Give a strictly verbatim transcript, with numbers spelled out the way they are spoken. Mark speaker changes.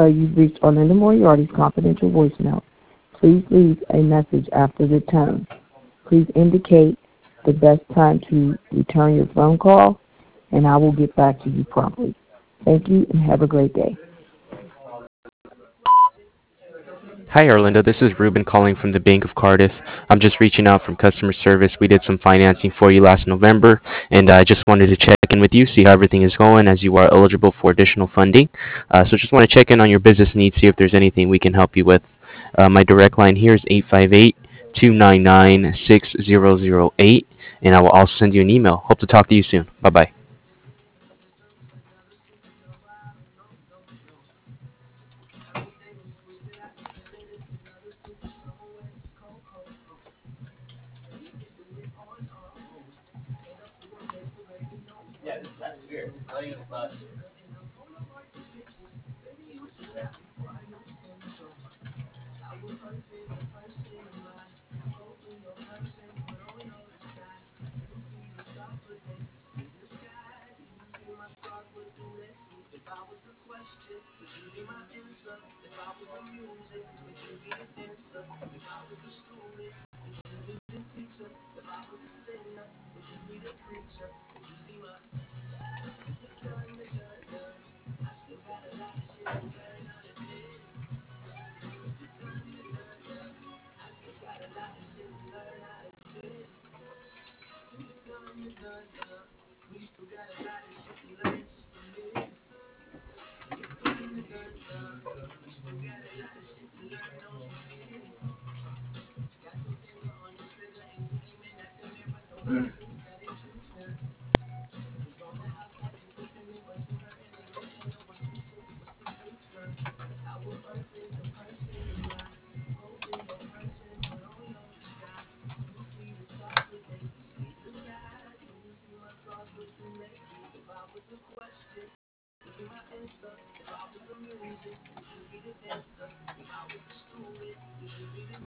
Speaker 1: you've reached Orlando Moriarty's confidential voicemail. Please leave a message after the tone. Please indicate the best time to return your phone call, and I will get back to you promptly. Thank you, and have a great day.
Speaker 2: Hi, Orlando. This is Ruben calling from the Bank of Cardiff. I'm just reaching out from customer service. We did some financing for you last November, and I just wanted to check in with you, see how everything is going as you are eligible for additional funding. Uh, so just want to check in on your business needs, see if there's anything we can help you with. Uh, my direct line here is eight five eight, two nine nine, six zero zero eight, and I will also send you an email. Hope to talk to you soon. Bye bye.